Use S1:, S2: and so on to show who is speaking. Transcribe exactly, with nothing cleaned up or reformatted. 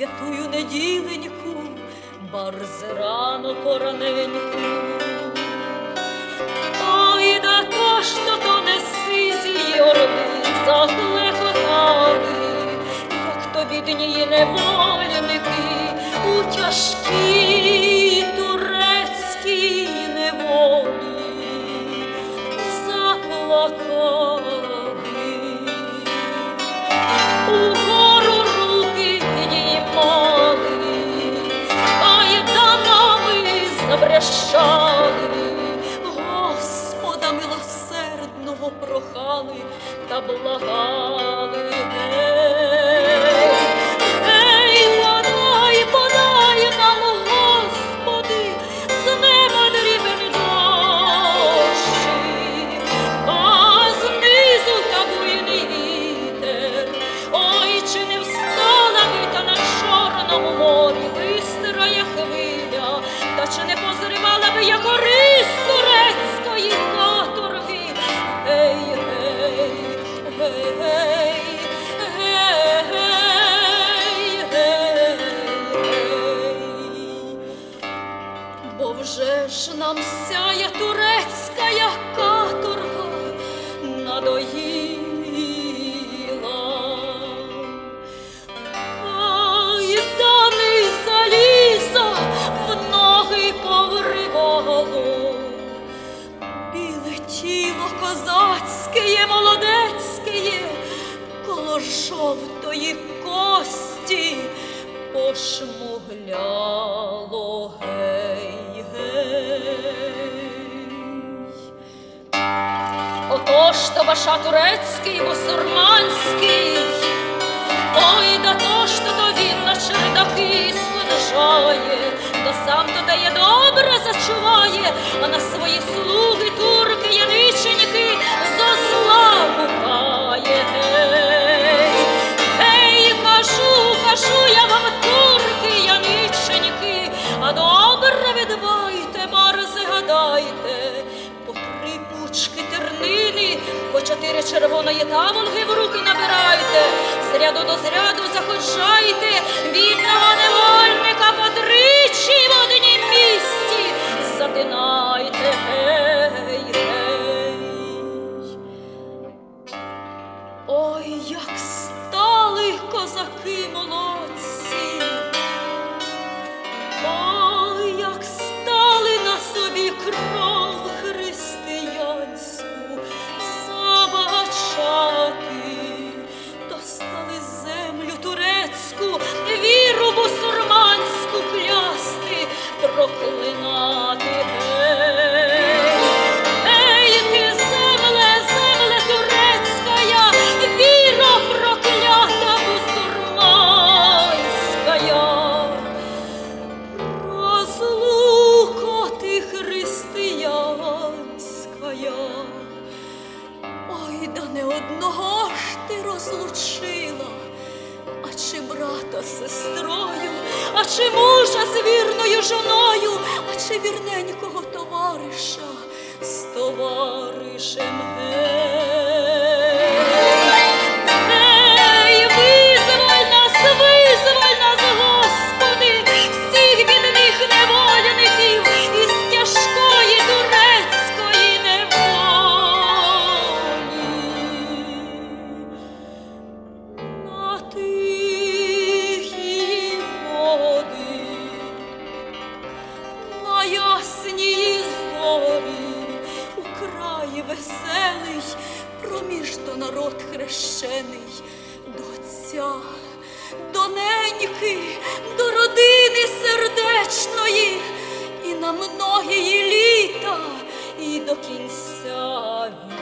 S1: святую неділеньку, барзи рано пораненьку. Ой, да то ж то то не сизі орли заклекотали, як то бідні невольники у тяжкій турецькій неволі заплакали. Угору руки підіймали, кайданами забрещали, Господа милосердного прохали та благали. Ей, подай, подай нам, Господи, з неба дрібен дощі, а знизу та буйний вітер. Ой, чи не встала би та на Чорному морі вистирає хвиля, та чи не позривала би я гори з турецької каторги? Гей, гей, гей, гей, гей, гей, гей. Бо вже ж нам сяє турецька каторга надоїла. Кайдани заліза в ноги повривало, біле тіло козацьке, молодецьке, коло жовтої кості пошмугляло. Гей, гей. Отож то баша турецький, бусурманський, ой, да то ж то то він на чердаки сходжає, да сам то дає добре зачуває, а на свої слуги турки, яниченьки зо зла гукає. Гей, гей, кажу, кажу я вам, турки, яниченьки, а добре відбайте, марзи гадайте, по три пучки тернини, по чотири червоної таволги в руки набирайте, з ряду до зряду заходжайте, бідного невольника потричі в однім місці затинайте. Гей, гей. Ой, як стали козаки молодці, ой, як стали на собі кров християнську забачати, достали землю турецьку, віру бусурманську клясти, проклинати. Ей, ей, ти земле, земле турецька, віра проклята бусурманська, разлука ти християнська. Ой, да не одного ж ти розлучила, а чи брата з сестрою, а чи мужа з вірною жоною, а чи вірненького товариша з товаришем. Гей, гей, визволь нас, визволь нас, Господи, всіх бідних невольників із тяжкої турецької неволі. На тихі води, на ясній зорі, у краї веселий, проміж то народ хрещений, до Отця, до неньки, до родини сердечної, і на многії літа, і до кінця віку.